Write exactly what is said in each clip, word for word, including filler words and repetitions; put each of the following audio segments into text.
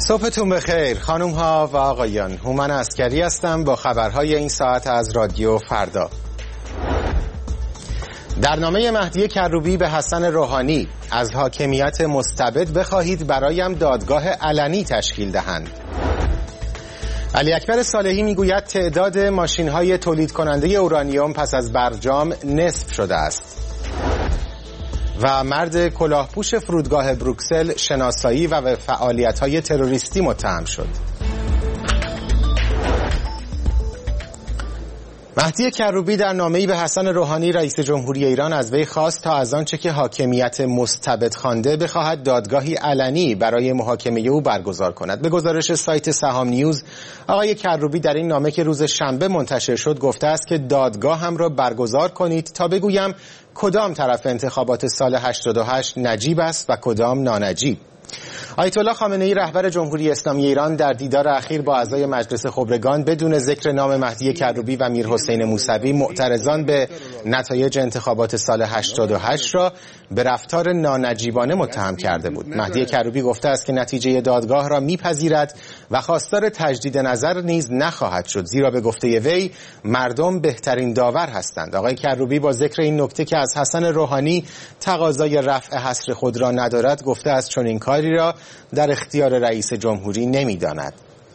صبحتون بخیر خانم ها و آقایان. هومن عسکری هستم با خبرهای این ساعت از رادیو فردا. در نامه مهدی کروبی به حسن روحانی: از حاکمیت مستبد بخواهید برایم دادگاه علنی تشکیل دهند. علی اکبر صالحی میگوید تعداد ماشین‌های تولید کننده اورانیوم پس از برجام نصف شده است. و مرد کلاهپوش فرودگاه بروکسل شناسایی و به فعالیت‌های تروریستی متهم شد. مهدی کروبی در نامه‌ای به حسن روحانی رئیس جمهوری ایران از وی خواست تا از آنچه که حاکمیت مستبد خوانده بخواهد دادگاهی علنی برای محاکمه او برگزار کند. به گزارش سایت سهام نیوز، آقای کروبی در این نامه که روز شنبه منتشر شد گفته است که دادگاه هم را برگزار کنید تا بگویم کدام طرف انتخابات سال هشتاد و هشت نجیب است و کدام نانجیب. آیت الله خامنه ای رهبر جمهوری اسلامی ایران در دیدار اخیر با اعضای مجلس خبرگان بدون ذکر نام مهدی کروبی و میرحسین موسوی معترضان به نتایج انتخابات سال هشتاد و هشت را به رفتار نانجیبانه متهم کرده بود. مهدی کروبی گفته است که نتیجه دادگاه را میپذیرد و خواستار تجدید نظر نیز نخواهد شد، زیرا به گفته وی مردم بهترین داور هستند. آقای کروبی با ذکر این نکته که از حسن روحانی تقاضای رفع حصر خود را ندارد گفته است چنین کاری را در اختیار رئیس جمهوری نمی‌داند.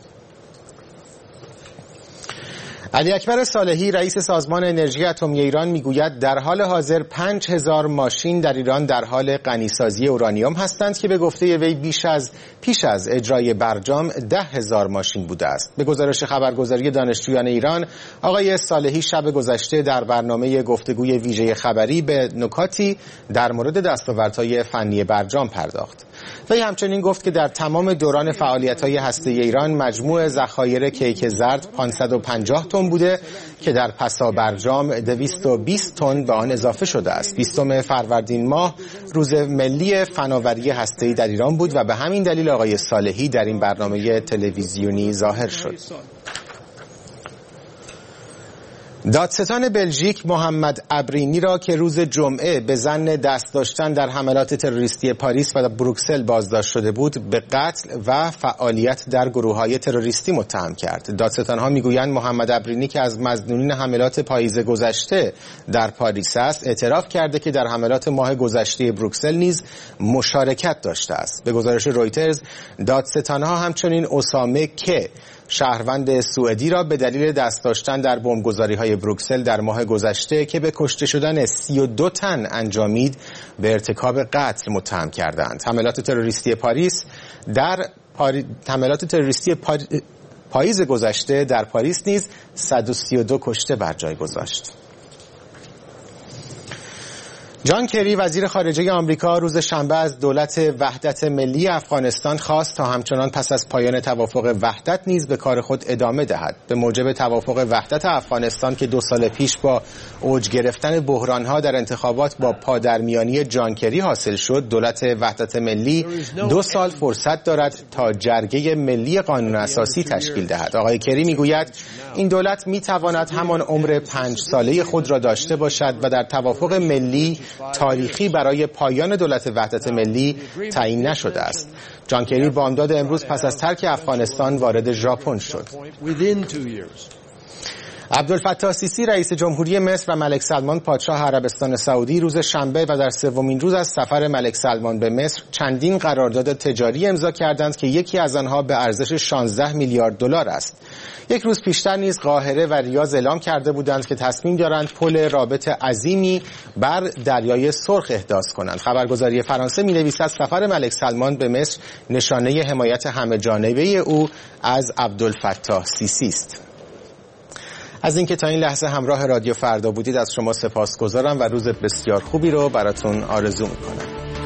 علی اکبر صالحی رئیس سازمان انرژی اتمی ایران میگوید در حال حاضر پنج هزار ماشین در ایران در حال غنیسازی اورانیوم هستند که به گفته وی بیش از پیش از اجرای برجام ده هزار ماشین بوده است. به گزارش خبرگزاری دانشجویان ایران، آقای صالحی شب گذشته در برنامه گفتگوی ویژه خبری به نکاتی در مورد دستاوردهای فنی برجام پرداخت. وی همچنین گفت که در تمام دوران فعالیت‌های هسته‌ای ایران مجموع ذخایر کیک زرد پانصد و پنجاه تن بوده که در پسا برجام دویست و بیست تن به آن اضافه شده است. بیستم فروردین ماه روز ملی فناوری هسته‌ای در ایران بود و به همین دلیل آقای صالحی در این برنامه تلویزیونی ظاهر شد. دادستان بلژیک محمد ابرینی را که روز جمعه به ظن دست داشتن در حملات تروریستی پاریس و بروکسل بازداشت شده بود به قتل و فعالیت در گروه‌های تروریستی متهم کرد. دادستان‌ها میگویند محمد ابرینی که از مظنونین حملات پاییز گذشته در پاریس است اعتراف کرده که در حملات ماه گذشته بروکسل نیز مشارکت داشته است. به گزارش رویترز دادستان‌ها همچنین اسامه که شهروند سوئدی را به دلیل دست داشتن در بمبگذاری‌های بروکسل در ماه گذشته که به کشته شدن سی و دو تن انجامید به ارتکاب قتل متهم کردند. حملات تروریستی پاریس در پاری... حملات تروریستی پار... پاییز گذشته در پاریس نیز صد و سی و دو کشته بر جای گذاشت. جان کری وزیر خارجه آمریکا روز شنبه از دولت وحدت ملی افغانستان خواست تا همچنان پس از پایان توافق وحدت نیز به کار خود ادامه دهد. به موجب توافق وحدت افغانستان که دو سال پیش با اوج گرفتن بحران‌ها در انتخابات با پادرمیانی جان کری حاصل شد، دولت وحدت ملی دو سال فرصت دارد تا جرگه ملی قانون اساسی تشکیل دهد. آقای کری میگوید این دولت میتواند همان عمر پنج ساله خود را داشته باشد و در توافق ملی تاریخی برای پایان دولت وحدت ملی تعیین نشده است. جان کری بامداد امروز پس از ترک افغانستان وارد ژاپن شد. عبدالفتاح السیسی رئیس جمهوری مصر و ملک سلمان پادشاه عربستان سعودی روز شنبه و در سومین روز از سفر ملک سلمان به مصر چندین قرارداد تجاری امضا کردند که یکی از آنها به ارزش شانزده میلیارد دلار است. یک روز پیشتر نیز قاهره و ریاض اعلام کرده بودند که تصمیم دارند پل رابط عظیمی بر دریای سرخ احداث کنند. خبرگزاری فرانسه می‌نویسد سفر ملک سلمان به مصر نشانه حمایت همه‌جانبه او از عبدالفتاح السیسی است. از اینکه تا این لحظه همراه رادیو فردا بودید از شما سپاسگزارم و روز بسیار خوبی رو براتون آرزو میکنم.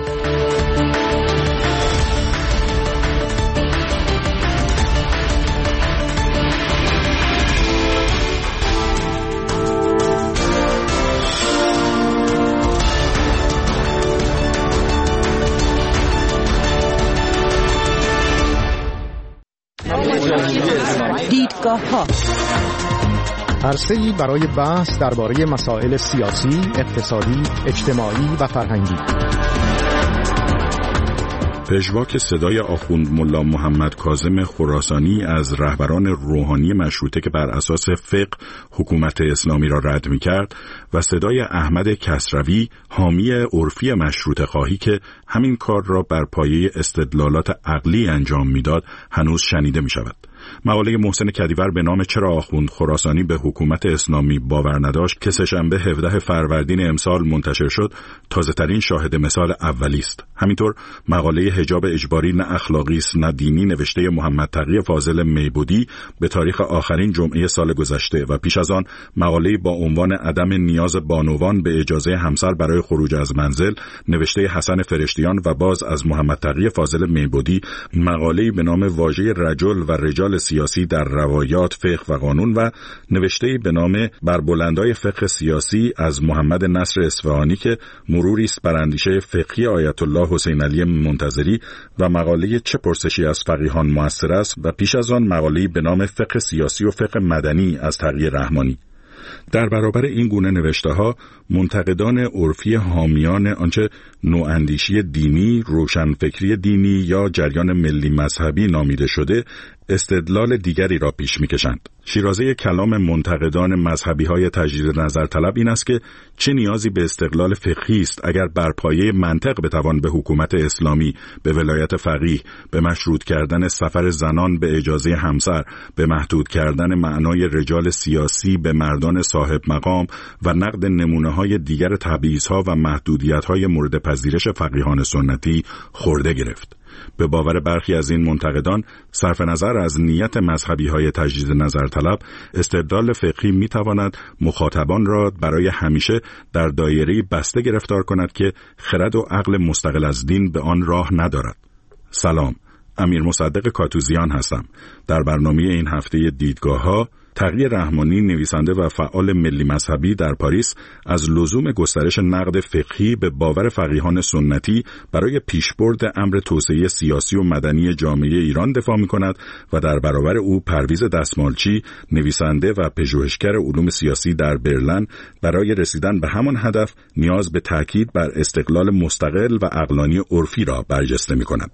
دیدگاه‌ها عرصه‌ای برای بحث درباره مسائل سیاسی، اقتصادی، اجتماعی و فرهنگی. پژواک صدای آخوند ملا محمد کاظم خراسانی از رهبران روحانی مشروطه که بر اساس فقه حکومت اسلامی را رد می‌کرد و صدای احمد کسروی حامی عرفی مشروطه خواهی که همین کار را بر پایه استدلالات عقلی انجام می‌داد هنوز شنیده می‌شود. مقاله محسن کدیور به نام چرا آخوند خراسانی به حکومت اسلامی باور نداشت که سه‌شنبه هفدهم فروردین امسال منتشر شد تازه‌ترین شاهد مثال اولی است. همینطور مقاله حجاب اجباری نه اخلاقی است نه دینی نوشته محمد تقی فاضل میبودی به تاریخ آخرین جمعه سال گذشته و پیش از آن مقاله با عنوان عدم نیاز بانوان به اجازه همسر برای خروج از منزل نوشته حسن فرشتیان و باز از محمد تقی فاضل میبودی مقاله به نام واژه رجل و رجال سیاسی در روایات فقه و قانون و نوشته به نام بر بلندای فقه سیاسی از محمد نصر اصفهانی که مروری است بر اندیشه فقهی آیت الله حسین علی منتظری و مقاله چه پرسشی از فقیهان موثر است و پیش از آن مقاله به نام فقه سیاسی و فقه مدنی از تقی رحمانی. در برابر این گونه نوشته‌ها منتقدان عرفی حامیان آنچه نواندیشی دینی، روشنفکری دینی یا جریان ملی مذهبی نامیده شده استدلال دیگری را پیش می‌کشند. شیرازه کلام منتقدان مذهبی‌های تجدید نظر طلب این است که چه نیازی به استقلال فقهی است اگر بر پایه منطق بتوان به حکومت اسلامی، به ولایت فقیه، به مشروط کردن سفر زنان به اجازه همسر، به محدود کردن معنای رجال سیاسی به مردان صاحب مقام و نقد نمونه‌های دیگر تبعیض‌ها و محدودیت‌های مورد پذیرش فقیهان سنتی خورده گرفت. به باور برخی از این منتقدان صرف نظر از نیت مذهبی‌های تجدید نظر طلب استدلال فقهی می‌تواند مخاطبان را برای همیشه در دایره‌ای بسته گرفتار کند که خرد و عقل مستقل از دین به آن راه ندارد. سلام، امیر مصدق کاتوزیان هستم. در برنامه این هفته دیدگاه‌ها تقی رحمانی نویسنده و فعال ملی مذهبی در پاریس از لزوم گسترش نقد فقهی به باور فقیهان سنتی برای پیشبرد امر توسعه سیاسی و مدنی جامعه ایران دفاع می‌کند و در برابر او پرویز دستمالچی نویسنده و پژوهشگر علوم سیاسی در برلین برای رسیدن به همان هدف نیاز به تاکید بر استقلال مستقل و عقلانی عرفی را برجسته می‌کند.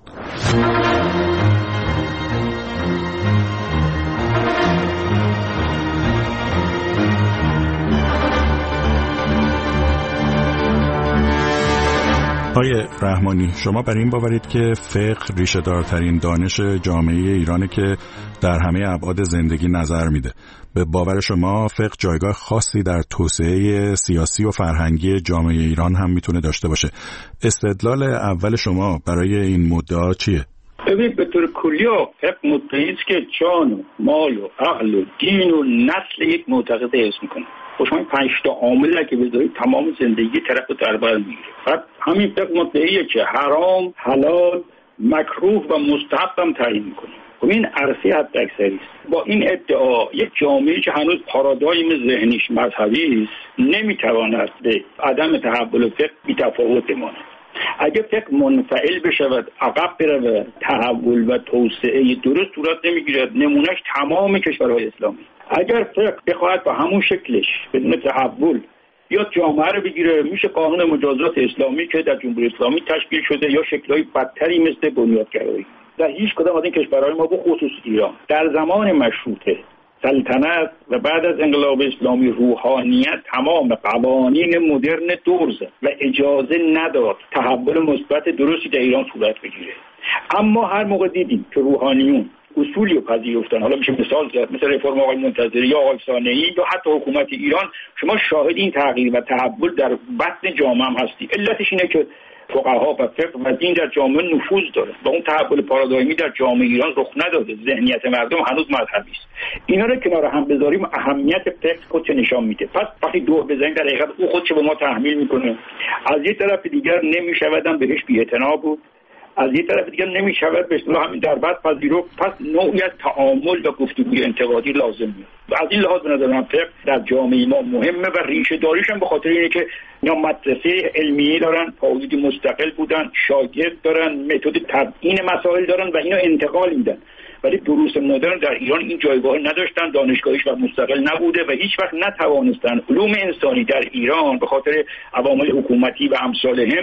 آقای رحمانی، شما بر این باورید که فقه ریشه دارترین دانش جامعه ایرانه که در همه ابعاد زندگی نظر میده. به باور شما فقه جایگاه خاصی در توسعه سیاسی و فرهنگی جامعه ایران هم میتونه داشته باشه. استدلال اول شما برای این مدعا چیه؟ ببین، به طور کلی فقه مدعی است که جان، مال و عقل و دین و نسل یک معتقد حفظ میکنه. شما این پنج تا عامل که بذارید تمام زندگی طرف رو در بر میگیره. بعد همین فقه مدعیه که حرام، حلال، مکروه و مستحب هم تعیین میکنه. خب این عرصه حداکثری است. با این ادعا یک جامعه‌ای که هنوز پارادایم ذهنیش مذهبی است نمیتواند به عدم تحول فقه بی‌تفاوت بماند. اگه فقه منفعل بشود، عقب برود، تحول و توسعه درست صورت نمیگیرد. نمونهش تمام کشورهای اسلامی. اگر فقه بخواهد با همون شکلش بدون تحول یا جامعه رو بگیره، میشه قانون مجازات اسلامی که در جمهوری اسلامی تشکیل شده یا شکل‌های بدتری مثل بنیادگرایی. در هیچ کدام از این کشورهای ما، به خصوص ایران، در زمان مشروطه سلطنت و بعد از انقلاب اسلامی روحانیت تمام قوانین مدرن دور زد و اجازه نداد تحول مثبت درستی در ایران صورت بگیره. اما هر موقع دیدیم که روحانیون اصولی رو پذیرفتن، حالا میشه مثال زد مثل رفرم آقای منتظری یا آقای صانعی یا حتی حکومت ایران، شما شاهد این تغییر و تحول در بطن جامعه هم هستی. علتش اینه که فقها و فقه و دین در جامعه نفوذ داره و اون تحول پارادایمی در جامعه ایران رخ نداده. ذهنیت مردم هنوز مذهبی است. اینا رو کنار هم بذاریم، اهمیت فقه خودش نشان میده. پس وقتی دور بزنیم در حقیقت او خودش به ما تحمیل میکنه. از یک طرف دیگر نمیشودن بهش بی‌اعتنا بود، از یک طرف دیگر نمیشود به اصطلاح همین در بعد پذیرفت. پس نوعی از تعامل و گفتگوی انتقادی لازم میاد. و از این لحاظ به نظر من فقه در جامعه ما مهمه و ریشه داریش هم به خاطر اینه که اینا مدرسه علمی دارن، پایه‌ای مستقل بودن، شاگرد دارن، متد تبیین مسائل دارن و اینا انتقال میدن. ولی دروس مدرن در ایران این جایگاه نداشتن، دانشگاهیش و مستقل نبوده و هیچ وقت نتوانستن علوم انسانی در ایران به خاطر عوامل حکومتی و امثالهم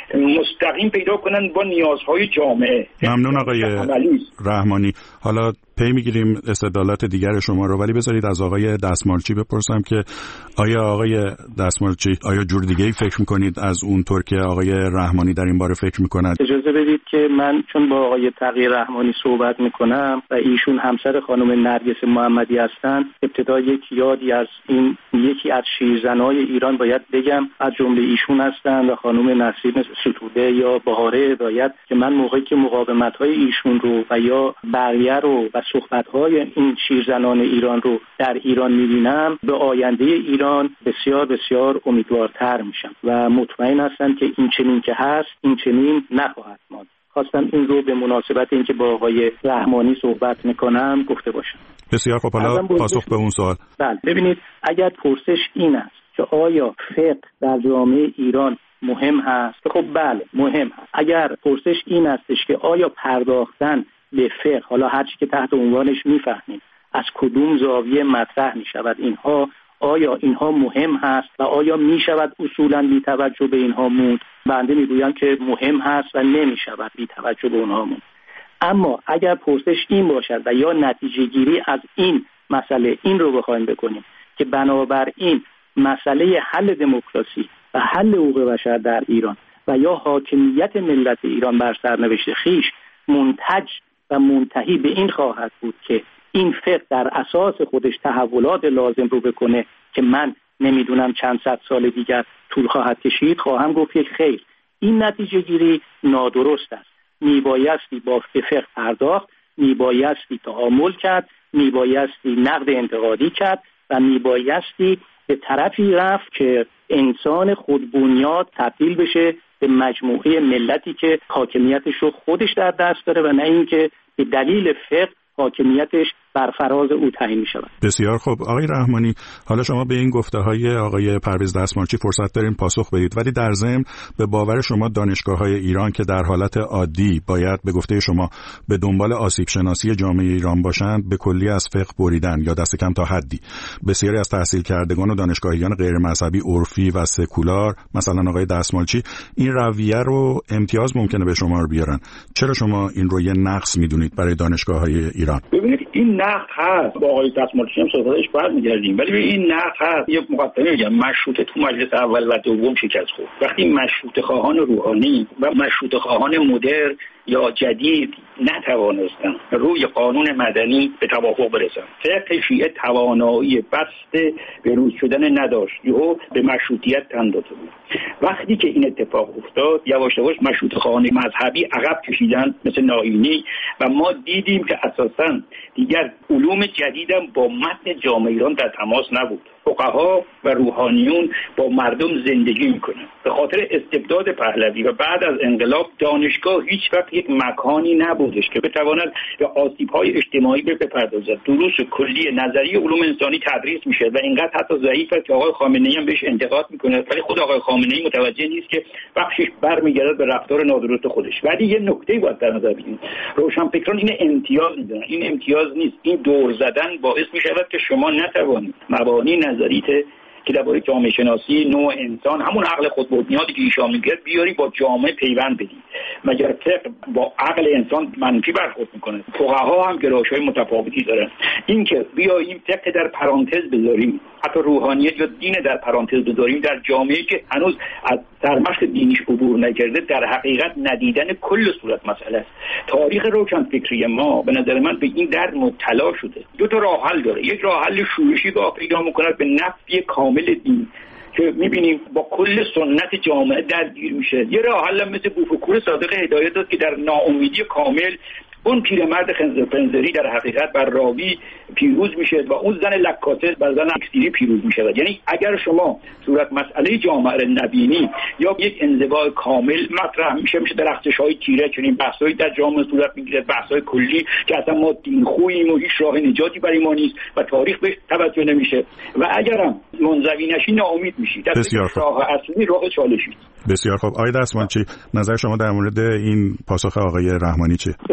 مستقیم پیدا کنن با نیازهای جامعه. ممنون آقای رحمانی. حالا پی میگیریم استدلالات دیگر شما رو، ولی بذارید از آقای دستمالچی بپرسم که آیا آقای دستمالچی آیا جور دیگه ای فکر میکنید از اونطور که آقای رحمانی در این باره فکر میکنند؟ اجازه بدید که من چون با آقای تقی رحمانی صحبت میکنم و ایشون همسر خانم نرگس محمدی هستند، ابتدا یک یادی از این یکی از شیرزنای ایران باید بگم، از جمله ایشون هستند و خانم نسیم ستوده یا بهاره هدایت، که من موقعی که مقاومت‌های ایشون رو و یا بقیه رو و صحبت‌های این شیرزنان ایران رو در ایران می‌بینم، به آینده ایران بسیار بسیار امیدوارتر میشم و مطمئن هستم که این چنین که هست این چنین نخواهد ماند. خواستم این رو به مناسبت اینکه با آقای رحمانی صحبت میکنم گفته باشم. بسیار خب، حالا پاسخ به اون سوال. بله، ببینید اگر پرسش این است که آیا فقه در جامعه ایران مهم هست، خب بله مهم هست. اگر پرسش این استش که آیا پرداختن به فقه، حالا هر چی که تحت عنوانش میفهمیم، از کدوم زاویه مطرح میشود، اینها آیا اینها مهم هست و آیا میشود اصولا بی توجه به اینها موند؟ بنده میگویم که مهم هست و نمیشود بی توجه به اونها موند. اما اگر پرسش این باشد و یا نتیجه گیری از این مسئله این رو بخوایم بکنیم که بنابراین مسئله حل دموکراسی و حل حقوق بشر در ایران و یا حاکمیت ملت ایران بر سرنوشت خویش منتج و منتهی به این خواهد بود که این فقه در اساس خودش تحولات لازم رو بکنه که من نمیدونم چند صد سال دیگر طول خواهد کشید، خواهم گفت یک خیر، این نتیجه گیری نادرست است. میبایستی با فقه پرداخت، میبایستی تعامل کرد، میبایستی نقد انتقادی کرد و میبایستی به طرفی رفت که انسان خودبنیاد تبدیل بشه به مجموعه ملتی که حاکمیتش رو خودش در دست داره و نه اینکه به دلیل فقه حاکمیتش بر فراز او تعیین می‌شود. بسیار خوب آقای رحمانی، حالا شما به این گفته‌های آقای پرویز دستمالچی فرصت دارین پاسخ بدید، ولی در ضمن به باور شما دانشگاه‌های ایران که در حالت عادی باید به گفته شما به دنبال آسیب شناسی جامعه ایران باشند، به کلی از فقه بریدن یا دست کم تا حدی. بسیاری از تحصیل کردگان و دانشگاهیان غیر مذهبی عرفی و سکولار مثلا آقای دستمالچی این رویه رو امتیاز ممکنه به شما رو بیارن. چرا شما این رو یه نقص می‌دونید برای دانشگاه‌های ایران؟ ببینید این نقد هست، با آقای دستمالچی هم صحبتش برمیگردیم، ولی این نقد هست. یک مقدمه میگم، مشروطه تو مجلس اول و دوم شکست خورد. وقتی مشروطه خواهان روحانی و مشروطه خواهان مدرن یا جدید نتوانستن روی قانون مدنی به توافق برسن، فقه شیعه توانایی بسته به روز شدن نداشت، یهو به مشروطیت تن داده بود. وقتی که این اتفاق افتاد، یواش یواش مشروطه خواهان مذهبی عقب کشیدن مثل ناینی و ما دیدیم که اساساً دیگر علوم جدیدم با متن جامعه ایران در تماس نبود. فقها و روحانیون با مردم زندگی میکنن. به خاطر استبداد پهلوی و بعد از انقلاب دانشگاه هیچ وقت یک مکانی نبودش که بتواند به آسیب‌های اجتماعی بپردازد. دروس کلی نظری علوم انسانی تدریس میشه و اینقدر حتی ضعیفه که آقای خامنه‌ای هم بهش انتقاد میکنه، ولی خود آقای خامنه‌ای متوجه نیست که بخشش برمیگرده به رفتار نادرست خودش. ولی یه نکته باید در نظر بگیرید، روشنفکران این امتیاز میدن، این امتیاز نیست، این دور زدن باعث میشود که شما نتوانید مبانی نظریت که درباره جامعه شناسی نوع انسان، همون عقل خودبنیادی که ایشان میگه، بیاری با جامعه پیوند بدی. مگر فقه با عقل انسان منفی برخورد میکنه؟ فقها هم گرایش‌های متفاوتی دارن. این که بیاییم فقه در پرانتز بذاریم، حتی روحانیت یا دین در پرانتز بذاریم در جامعه‌ای که هنوز از سرمشق دینیش عبور نکرده، در حقیقت ندیدن کل صورت مسئله است. تاریخ روشنفکری ما به نظر من به این درد مبتلا شده. دو تا راه حل داره. یک راه حل شورشی که پیدا می‌کنه به نفی کامل دین که می‌بینیم با کل سنت جامعه درگیر میشه. یه راه حل مثل بوفکور صادق هدایت است که در ناامیدی کامل اون پیرمرد خنزر پنزری در حقیقت بر راوی پیروز میشه و اون زن لکاسه بر زن اکسیری پیروز میشه. یعنی اگر شما صورت مسئله جامعه رو نبینی یا یک انزوا کامل مطرح میشه میشه درخشش‌های تیره، چنین بحث‌هایی در جامعه صورت میگیره، بحث‌های کلی که اصلا ما دین خوییم و هیچ راه نجاتی برای ما نیست و تاریخ بهش توجه نمیشه و اگرم منزوی نشی ناامید میشی. بسیار خوب. راه اصلی راه چالشی. بسیار خوب. آقای دستمالچی، نظر شما در مورد این پاسخ آقای رحمانی چیه؟ ببینید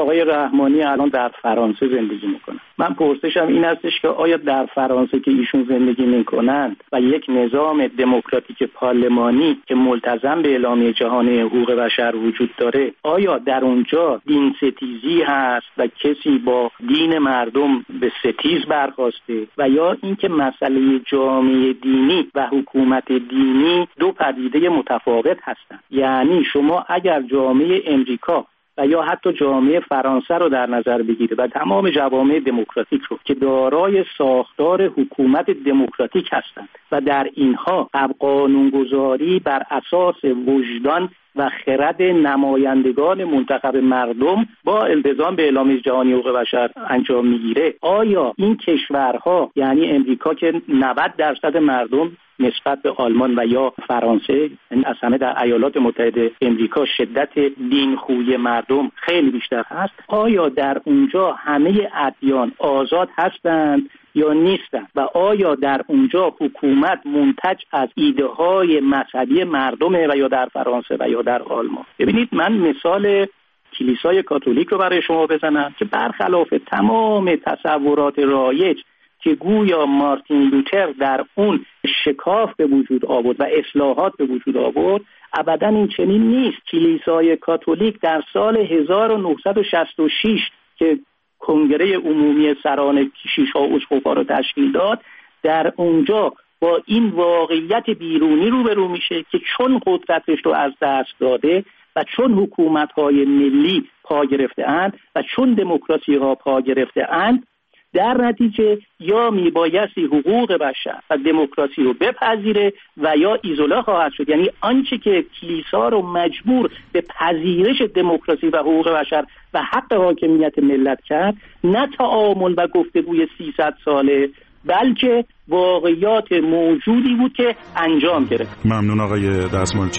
آقای رحمانی الان در فرانسه زندگی میکنن. من پرسشم این هستش که آیا در فرانسه که ایشون زندگی میکنند و یک نظام دموکراتیک پارلمانی که ملتزم به اعلامیه جهانی حقوق بشر وجود داره، آیا در اونجا دین ستیزی هست و کسی با دین مردم به ستیز برخاسته، و یا اینکه مسئله جامعه دینی و حکومت دینی دو پدیده متفاوت هستند؟ یعنی شما اگر جامعه امریکا و یا حتی جامعه فرانسه رو در نظر بگیره و تمام جوامع دموکراتیک رو که دارای ساختار حکومت دموکراتیک هستند و در اینها قانونگذاری بر اساس وجدان و خرد نمایندگان منتخب مردم با التزام به اعلامیه جهانی حقوق بشر انجام میگیره، آیا این کشورها یعنی امریکا که نود درصد مردم نسبت به آلمان و یا فرانسه، یعنی از همه در ایالات متحده امریکا شدت دین خوی مردم خیلی بیشتر هست، آیا در اونجا همه ادیان آزاد هستند یا نیستند؟ و آیا در اونجا حکومت منتج از ایده های مذهبی مردمه و یا در فرانسه و یا در آلمان؟ ببینید، من مثال کلیسای کاتولیک رو برای شما بزنم که برخلاف تمام تصورات رایج که گویا مارتین لوتر در اون شکاف به وجود آورد و اصلاحات به وجود آورد، ابدا این چنین نیست. کلیسای کاتولیک در سال هزار و نهصد و شصت و شش که کنگره عمومی سران کشیش‌ها و اسقف‌ها رو تشکیل داد، در اونجا با این واقعیت بیرونی روبرو میشه که چون قدرتش رو از دست داده و چون حکومت‌های ملی پا گرفته اند و چون دموکراسی‌ها پا گرفته اند، در نتیجه یا میبایستی حقوق بشر و دموکراسی رو بپذیره و یا ایزوله خواهد شد. یعنی آنچه که کلیسا رو مجبور به پذیرش دموکراسی و حقوق بشر و حق حاکمیت ملت کرد، نه تعامل و گفتگوی سیصد ساله، بلکه واقعیات موجودی بود که انجام گرفت. ممنون آقای دستمالچی.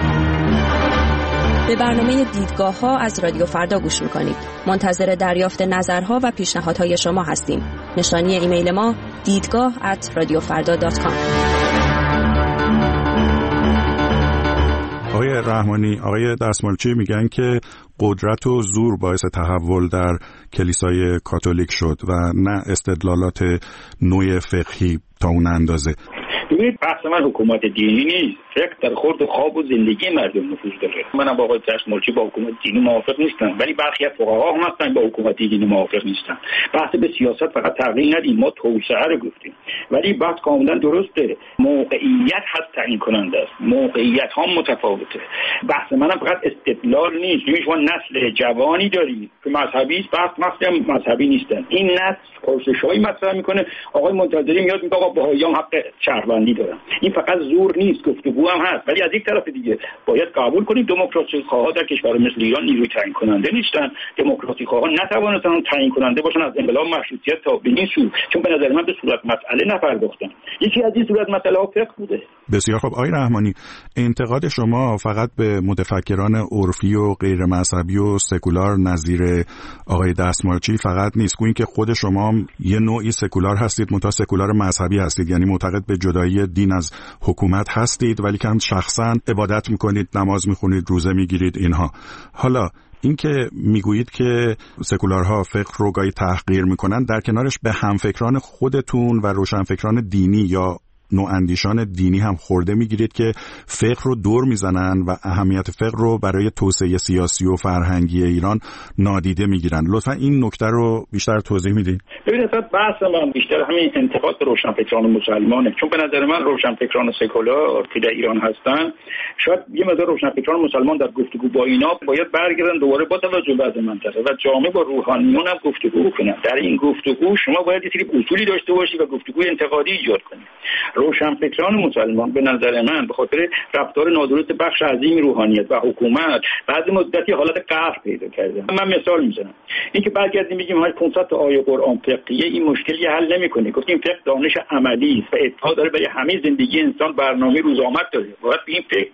به برنامه دیدگاه ها از رادیو فردا گوش میکنید. منتظر دریافت نظرها و پیشنهادهای شما هستیم. نشانی ایمیل ما دیدگاه ات رادیو فردا دات کام. آقای رحمانی، آقای دستمالچی میگن که قدرت و زور باعث تحول در کلیسای کاتولیک شد و نه استدلالات نوع فقهی تا اون اندازه. ببینید، بحث من حکومت دینی نیست. فقه در خورد خواب و زندگی مردم نفوذ داره. منم با آقای دستمالچی با حکومت دینی موافق نیستم، ولی برخی از فقها هم هستن با حکومت دینی موافق نیستن. بحث به سیاست فقط تغییر ندیم، ما توسعه رو گفتیم، ولی بحث کاملا درسته. موقعیت هست تعیین کننده است، موقعیت ها متفاوته. بحث منم فقط استدلال نیست. یعنی شما نسل جوانی داری که مذهبی است، بحث مثلا مذهبی نیستن. این نسل پرسش‌هایی مطرح میکنه. آقای منتظری میاد میگه آقا بهائیان حق شهروندی دارن. این فقط زور نیست، گفتگو هم هست. ولی از یک طرف دیگه باید قبول کنیم دموکراسی خواها در کشور مثل ایران نیروی تعیین کننده نیستن. دموکراسی خواها نتوانستن تعیین کننده باشن از انقلاب مشروطیت تا به این سو، چون به نظر من به صورت مسئله نپرداختن. یکی از این صورت مسئله ها فقه بوده. بسیار خوب. آقای رحمانی، انتقاد شما فقط به متفکران عرفی و غیر مذهبی و سکولار نظیر آقای دستمالچی فقط نیست، گویا که خود شما یه نوعی سکولار هستید، متا سکولار مذهبی هستید، یعنی معتقد به جدایی دین از حکومت هستید، ولی که شخصا عبادت میکنید، نماز میخونید، روزه میگیرید اینها. حالا اینکه میگویید که سکولارها فقه رو گاهی تحقیر میکنن، در کنارش به همفکران خودتون و روشنفکران دینی یا نواندیشان دینی هم خورده میگیرید که فقه رو دور میزنن و اهمیت فقه رو برای توسعه سیاسی و فرهنگی ایران نادیده میگیرن. لطفا این نکته رو بیشتر توضیح میدین. ببینید، اصلا بحث من بیشتر همین انتقاد به روشنفکران مسلمانه، چون به نظر من روشنفکران سکولار که در ایران هستن، شاید یه مقدار روشنفکران مسلمان در گفتگو با اینا باید برگردن دوباره با توجه به منطقه و جامعه با روحانیون هم گفتگو کنن. در این گفتگو شما باید یه سری اصولی داشته باشید و گفتگوی انتقادی ایجاد کنید. روشنفکران مسلمان به نظر من به خاطر رفتار نادرست بخش عظیم روحانیت و حکومت بعضی مدتی حالت قهر پیدا کرده. من مثال میزنم، اینکه برگردیم بگیم های پانصد تا آیه قرآن فقهیه این مشکلی حل نمیکنه. گفتیم فقه دانش عملی است و اتحاد داره برای همه زندگی انسان برنامه روزآمد داره. باید به این فکر کرد.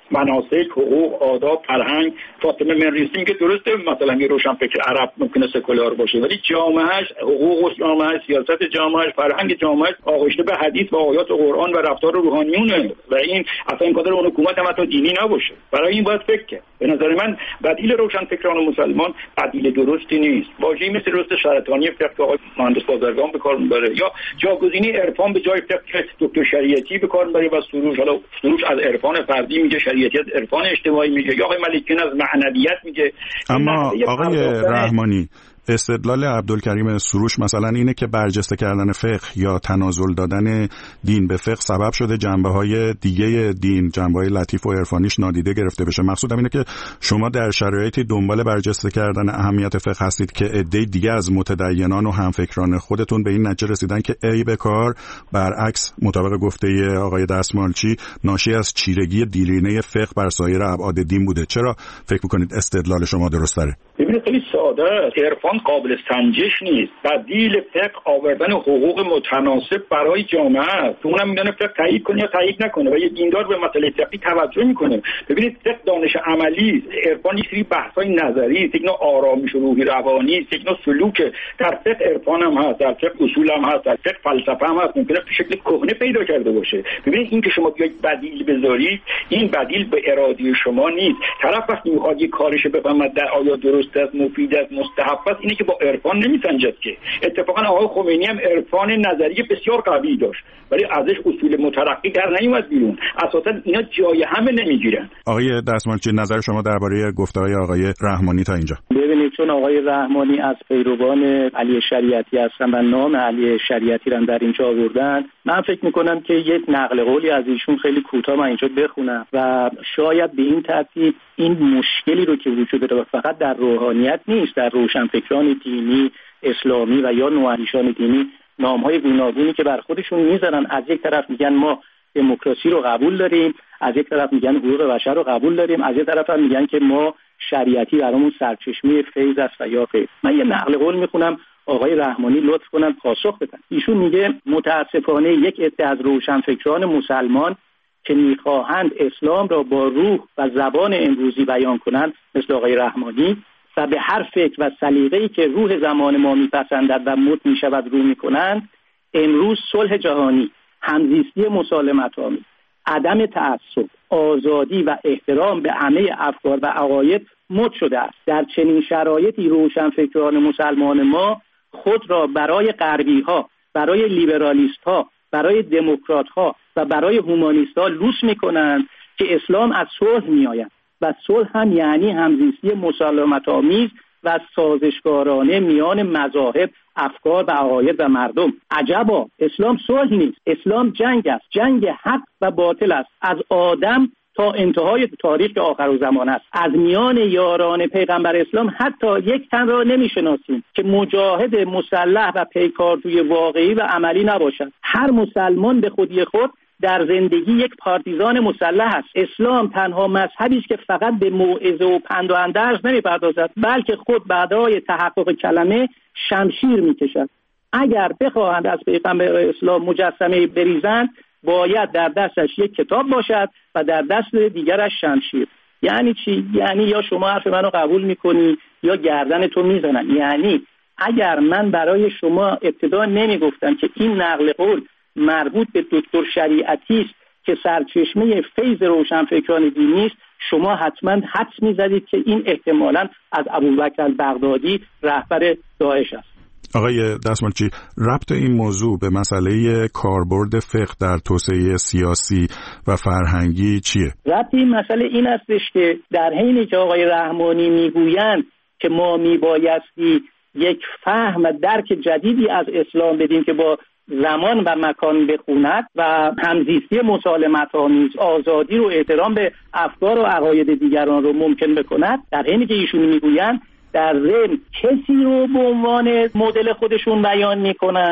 مناسک، حقوق، آداب، فرهنگ. فاطمه منریسی میگه درسته مثلا یه روشنفکر عرب ممکنه سکولار باشه ولی جامعهش، حقوق جامعهش، سیاست جامعهش، فرهنگ جامعهش آغشته به حدیث و آیات قرآن و رفتار روحانیونه و این اصلا این قدر اون حکومت هم حتی دینی نباشه. برای این باید فکر کرد. به نظر من بدیل روشنفکران و مسلمان بدیل درستی نیست. واژه‌ای مثل درست شرطانی فقه که آقای مهندس بازرگان به کار می‌بره یا جاگزینی عرفان به جای فقه دکتر شریعتی به کار می‌بره و سروش، حالا سروش از عرفان فردی میگه، شریعتی از عرفان اجتماعی میگه، یا آقای ملکیان از معنویت میگه. اما آقای رحمانی، استدلال عبدالکریم سروش مثلا اینه که برجسته کردن فقه یا تنازل دادن دین به فقه سبب شده جنبه‌های دیگه دین، جنبه‌های لطیف و عرفانیش نادیده گرفته بشه. مقصودم اینه که شما در شرایطی دنبال برجسته کردن اهمیت فقه هستید که عده دیگه از متدینان و همفکران خودتون به این نتیجه رسیدن که ای به کار، برعکس مطابق گفته آقای دستمالچی ناشی از چیرگی دیرینه فقه بر سایر ابعاد دین بوده. چرا فکر می‌کنید استدلال شما درست‌تره؟ ببینید خیلی ساده است. عرفان قابل سنجش نیست. بدیل فقه آوردن حقوق متناسب برای جامعه است. اونم میدونه فقه تایید کنه یا تایید نکنه و یه دیندار به مسئله فقهی توجه میکنه. ببینید فقه دانش عملی، عرفان یه سری بحث‌های نظری، یک نوع آرامش روحی روانی، یک نوع سلوک. در فقه عرفان هم هست، در فقه اصول هم هست، در فقه فلسفه هم هست. ممکنه به شکل کهنه پیدا کرده باشه. ببینید این که شما بیاید بدیل بذارید، این بدیل به اراده شما نیست. طرف وقتی میخواد یه کارش بفهمه در آیا درست است، مفید است، مستحب است، اینه که با عرفان نمیسنجد که. اتفاقا آقای خمینی هم عرفان نظری بسیار قوی داشت ولی ازش اصول مترقی در نیومد بیرون. اساسا اینا جای همه نمیگیرن. آقای دستمالچی، نظر شما درباره گفته‌های آقای رحمانی تا اینجا؟ ببینید چون آقای رحمانی از پیروان علی شریعتی هستن و نام علی شریعتی رو در اینجا آوردن، من فکر میکنم که یک نقل قولی از ایشون خیلی کوتاه من اینجا بخونم و شاید به این ترتیب این مشکلی رو که وجود داره فقط در روحانیت نیست، در روشنفکران دینی اسلامی و یا نواندیشان دینی نام‌های گوناگونی که بر خودشون میذارن. از یک طرف میگن ما دموکراسی رو قبول داریم، از یک طرف میگن حقوق بشر رو قبول داریم، از یک طرف هم میگن که ما شریعتی برامون سرچشمه فیض است و یا فیض. من یه نقل قول میخونم آقای رحمانی لطف کنن پاسخ بدن. ایشون میگه متاسفانه یک عده از روشنفکران مسلمان که میخواهند اسلام را با روح و زبان امروزی بیان کنند مثل آقای رحمانی و به هر فکر و سلیقه‌ای که روح زمان ما میپسندد و مد میشود رو میکنند، امروز صلح جهانی، همزیستی مسالمت‌آمیز، عدم تعصب، آزادی و احترام به همه افکار و عقاید مد شده است. در چنین شرایطی روشنفکران مسلمان ما خود را برای غربی‌ها، برای لیبرالیست‌ها، برای دموکرات‌ها و برای هومانیست‌ها لوس می‌کنند که اسلام از صلح می‌آید و صلح هم یعنی همزیستی مسالمت‌آمیز و سازشکارانه میان مذاهب، افکار و عقاید و مردم. عجبا، اسلام صلح نیست، اسلام جنگ است، جنگ حق و باطل است، از آدم تا انتهای تاریخ آخرالزمان است. از میان یاران پیغمبر اسلام حتی یک تن را نمی‌شناسیم که مجاهد مسلح و پیکارجوی واقعی و عملی نباشد. هر مسلمان به خودی خود در زندگی یک پارتیزان مسلح است. اسلام تنها مذهبی است که فقط به موعظه و پند و اندرز نمی‌پردازد، بلکه خود بعدای تحقق کلمه شمشیر می‌کشد. اگر بخواهند از پیغمبر اسلام مجسمه بریزند، باید در دستش یک کتاب باشد و در دست دیگرش شمشیر. یعنی چی؟ یعنی یا شما حرف منو قبول می‌کنی یا گردن تو میزنن. یعنی اگر من برای شما ابتدا نمیگفتم که این نقل قول مربوط به دکتر شریعتی است که سرچشمه فیض روشنفکران دینی است، شما حتما حدس می‌زدید که این احتمالاً از ابوبکر البغدادی رهبر داعش است. آقای دستمالچی، ربط این موضوع به مسئله کاربرد فقه در توسعه سیاسی و فرهنگی چیه؟ ربط این مسئله این استش که در حینی که آقای رحمانی میگویند که ما میبایستی یک فهم و درک جدیدی از اسلام بدیم که با زمان و مکان بخوند و همزیستی مسالمت‌آمیز، آزادی رو احترام به افکار و عقاید دیگران رو ممکن بکند، در حینی که ایشون میگویند در ضمن کسی رو به عنوان مدل خودشون بیان میکنن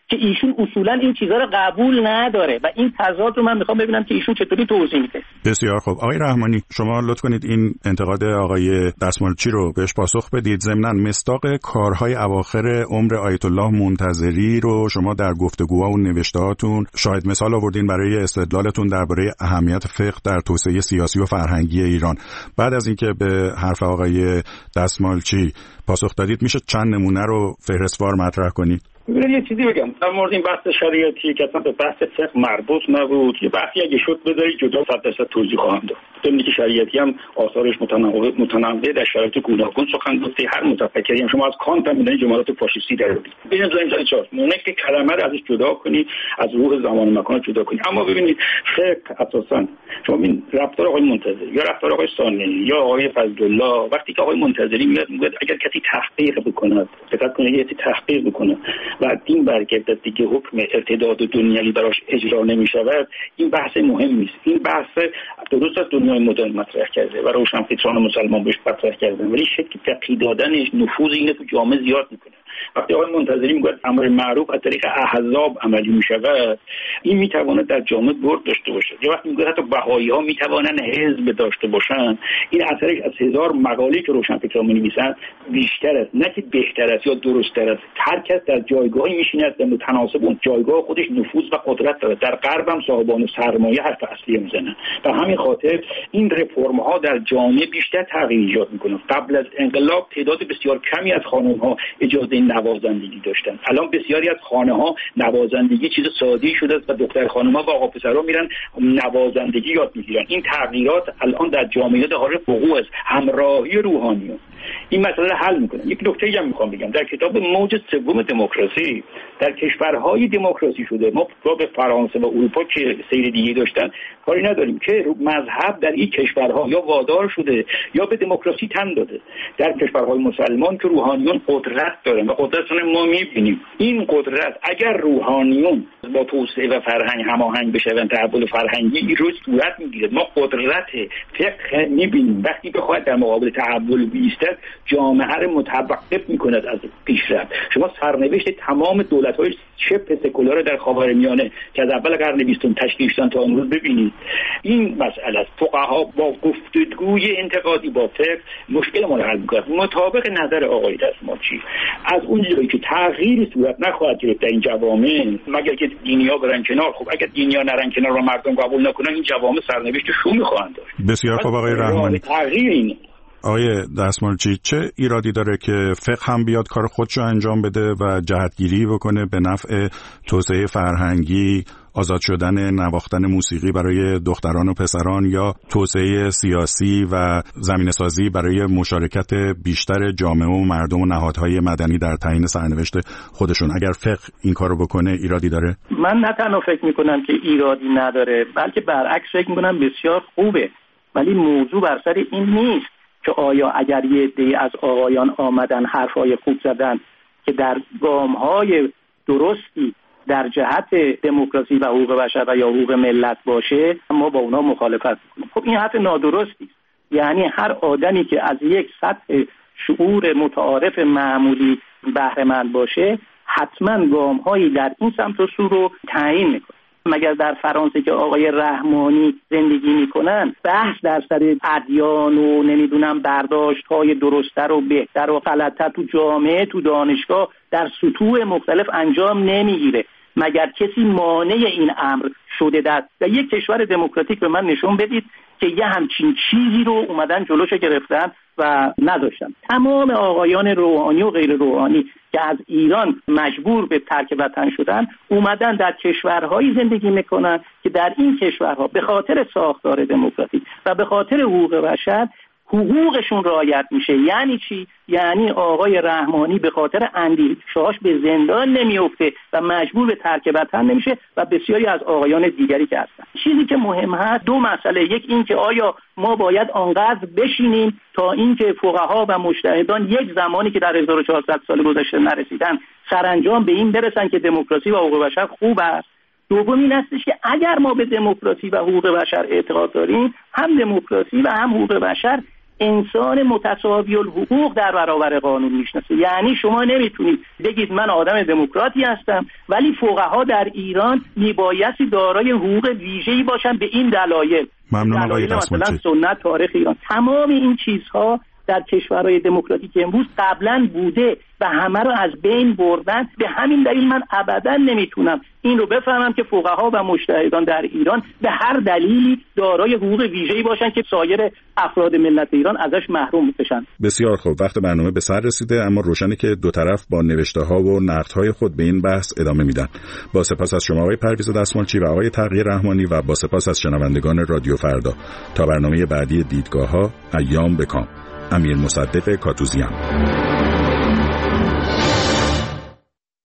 که ایشون اصولا این چیزا رو قبول نداره و این تضاد رو من میخوام ببینم که ایشون چطوری توضیح میده. بسیار خوب. آقای رحمانی، شما لطف کنید این انتقاد آقای دستمالچی رو بهش پاسخ بدید. ضمناً مصداق کارهای اواخر عمر آیت الله منتظری رو شما در گفتگوها و نوشتهاتون شاید مثال آوردین برای استدلالتون درباره اهمیت فقه در توسعه سیاسی و فرهنگی ایران. بعد از اینکه به حرف آقای دستمالچی پاسخ دادید، میشه چند نمونه رو فهرستوار مطرح کنید؟ ببینید یه چیزی بگم در مورد این بحث شریعتی که اصلا به بحث فقه مربوط نبود، یه بحثی اگه شد بذارید جدا صد درصد توضیح خواهم داد. بدونی که شریعتی هم آثارش متنوع متنوع در شرایط گوناگون سخن گفته. هر متفکری هم شما از کانت هم می‌دونید جملات فاشیستی در بود. ببینید این چهار مونه که کلمه رو ازش جدا کنی، از روح زمان و مکان جدا کنی. اما ببینید فقه اساساً شما این رفتار آقای منتظری یا رفتار آقای ثانی یا آقای فضل‌الله، وقتی که آقای منتظری میاد میگه اگر کسی تحقیق بکنه، دقت کنه یه تحقیق بکنه و دین برگردد دیگه حکم ارتداد دنیوی براش اجرا نمی‌شود، این بحث مهم نیست. این بحث درست از دنیای مدرن مطرح کرده و روشنفکران مسلمان بهش مطرح کردن، ولی شکل فقهی دادنش نفوذ اینه تو جامعه زیاد میکنه. وقتی آقای منتظری میگه امر معروف از طریق احزاب عملی میشود، این میتواند در جامعه برد داشته باشه. یا وقتی میگه حتی بهایی‌ها میتوانند حزب داشته باشن، این اثرش از هزار مقاله که روشنفکران می‌نویسن بیشتر است، نه که بهتر است یا درست‌تر است. هر کس در جایگاهی میشینه که متناسب اون جایگاه خودش نفوذ و قدرت داره. در غرب هم صاحبان سرمایه حرف اصلی میزنن. به همین خاطر این رفرم‌ها در جامعه بیشتر تغییر ایجاد میکنه. قبل از انقلاب تعداد بسیار کمی از خانم‌ها اجازه نوازندگی داشتن. الان بسیاری از خانه‌ها نوازندگی چیز ساده‌ای شده است و دختر خانم‌ها و آقا پسرها میرن نوازندگی یاد میگیرن. این تغییرات الان در جامعه در حال وقوع است. همراهی روحانیون این مسئله حل میکنه. یک نکته هم میخوام بگم، در کتاب موج سوم دموکراسی در کشورهای دموکراسی شده، ما به فرانسه و اروپا که سیر دیگه داشتن کاری نداریم، که مذهب در این کشورها یا وادار شده یا به دموکراسی تن داده. در کشورهای مسلمان که روحانیون قدرت دارن و قدرتشون ما میبینیم، این قدرت اگر روحانیون با توسعه و فرهنگ هماهنگ بشن، تحول فرهنگی این روز صورت میگیره. ما قدرت فقه میبینیم وقتی بخواد در مقابل تحول بیسته جامعه رو متوقف میکند از پیشرفت. شما سرنوشت تمام دولت‌های شبه سکولار در خاورمیانه که از اول قرن بیستم تشکیل شدن تا امروز ببینید. این مسئله است. فقها با گفتگوی انتقادی با فقه مشکل ما رو حل می‌کنند. مطابق نظر آقای دستمالچی از اون جایی که تغییری صورت نخواهد گرفت در این جوامع مگر که دینی‌ها برن کنار. خب اگر دینی‌ها نرن کنار و مردم قبول نکنن، این جوامع سرنوشت شومی خواهند داشت. بسیار خوب آقای رحمانی. تغییری آقای دستمالچی، چه ایرادی داره که فقه هم بیاد کار خودشو انجام بده و جهتگیری بکنه به نفع توسعه فرهنگی، آزاد شدن نواختن موسیقی برای دختران و پسران یا توسعه سیاسی و زمینه‌سازی برای مشارکت بیشتر جامعه و مردم و نهادهای مدنی در تعیین سرنوشت خودشون؟ اگر فقه این کارو بکنه ایرادی داره؟ من نه تنها فکر میکنم که ایرادی نداره، بلکه برعکس فکر میکنم بسیار خوبه. ولی موضوع بر سر این نیست که آیا اگر یه عده‌ای از آقایان آمدن حرفای خوب زدن که در گام‌های درستی در جهت دموکراسی و حقوق بشر و یا حقوق ملت باشه، ما با اونا مخالفت می‌کنیم. خب این حرف نادرستی است. یعنی هر آدمی که از یک سطح شعور متعارف معمولی بهره مند باشه حتما گام‌هایی در این سمت و سو رو تعیین می‌کنه. مگر در فرانسه که آقای رحمانی زندگی میکنن بحث در سر ادیان و نمیدونم برداشت‌های درست‌تر و بهتر و غلط‌تر تو جامعه تو دانشگاه در سطوح مختلف انجام نمیگیره؟ مگر کسی مانع این امر شده در, در یک کشور دموکراتیک به من نشون بدید که یه همچین چیزی رو اومدن جلوشو گرفتن و نداشتن. تمام آقایان روحانی و غیر روحانی که از ایران مجبور به ترک وطن شدن اومدن در کشورهایی زندگی میکنن که در این کشورها به خاطر ساختار دموکراتیک و به خاطر حقوق بشر حقوقشون رعایت میشه. یعنی چی؟ یعنی آقای رحمانی به خاطر اندیشه‌هاش به زندان نمیفته و مجبور به ترک وطن نمیشه و بسیاری از آقایان دیگری که هستن. چیزی که مهم هست دو مسئله، یک این که آیا ما باید آنقدر بشینیم تا اینکه فقها و مجتهدان یک زمانی که در هزار و چهارصد سال گذشته نرسیدن سرانجام به این برسن که دموکراسی و حقوق بشر خوب است. دوم این هستش که اگر ما به دموکراسی و حقوق بشر اعتقاد داریم، هم دموکراسی و هم حقوق بشر انسان متساوی الحقوق در برابر قانون میشناسه. یعنی شما نمیتونید بگید من آدم دموکراتی هستم ولی فقها در ایران میبایستی دارای حقوق ویژه‌ای باشن به این دلایل. ممنون آقای مثلا سنت، تاریخ ایران، تمام این چیزها در کشورهای دموکراتیک امروز قبلا بوده و همه رو از بین بردن. به همین دلیل من ابدا نمیتونم این رو بفهمم که فقها و مجتهدان در ایران به هر دلیلی دارای حقوق ویژه‌ای باشن که سایر افراد ملت ایران ازش محروم بشن. بسیار خوب، وقت برنامه به سر رسیده، اما روشنه که دو طرف با نوشته‌ها و نقدهای خود به این بحث ادامه میدن. با سپاس از شما آقای پرویز دستمالچی و آقای تقی رحمانی و با سپاس از شنوندگان رادیو فردا. تا برنامه بعدی دیدگاه‌ها، ایام بکام. امیر مصدق کاتوزیان.